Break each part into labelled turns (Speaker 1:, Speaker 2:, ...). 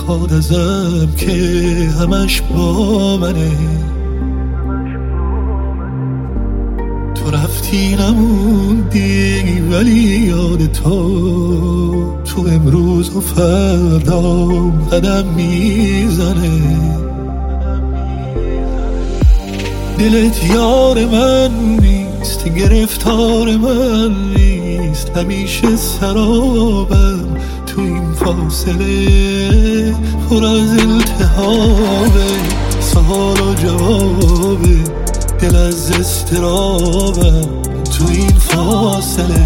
Speaker 1: میخواد ازم که همش با منه. تو رفتی نموندی ولی یاد تو امروز و فردا قدم میزنه. دلت یار من نیست، گرفتار من نیست، همیشه سرابم تو این فاصله پر از التهابه. سوال و جوابه دل از اضطرابم تو این فاصله.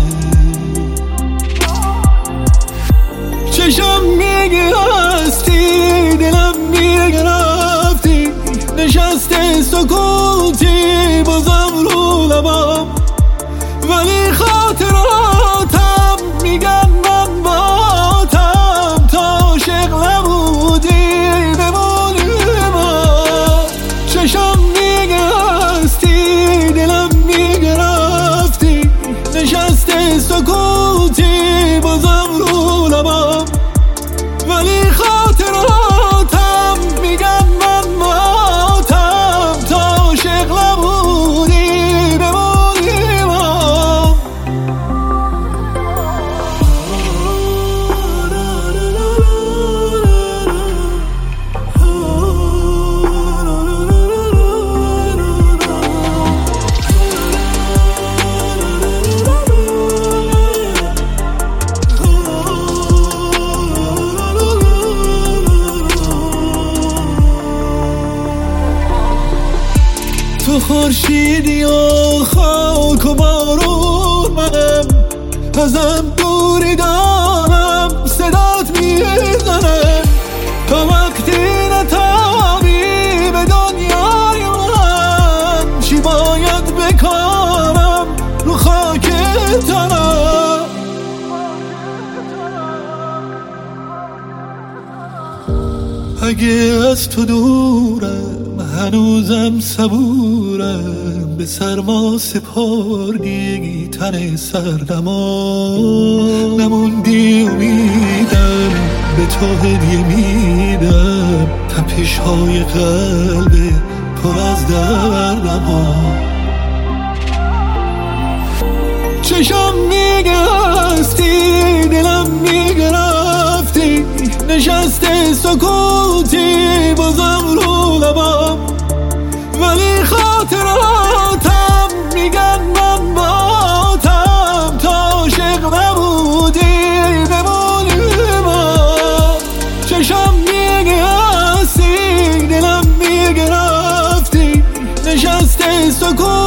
Speaker 1: چشم میگه هستی، دلم میگه رفتی، نشسته سکوتی بازم رو لبم، ولی خاطراتم میگن من باتم تا عاشق نبودی بمونی من. چشم میگه هستی، دلم میگه رفتی، نشسته سکوتی بازم رو لبم، ولی خاطراتم میگن من باتم تا عاشق نبودی بمونی من. تو خورشیدی و خاک و بارون منم، ازم دوری دارم صدات میزنم، تا وقتی نتابی به دنیای من چی باید بکنم رو خاک تنم. اگه از تو دورم هنوزم صبورم، به سرما سپردی تن سردما، نموندی امیدم به تو هدیه میدم، تپش های قلب پر از دردم ها. چشم میگه هستی، دلم میگه رفتی، نشسته سکوتی بازم رو لبم، ولی خاطراتم میگن من باتم تا عاشق نبودی بمونی من. چشم میگه هستی، دلم میگه رفتی، نشسته سکوتی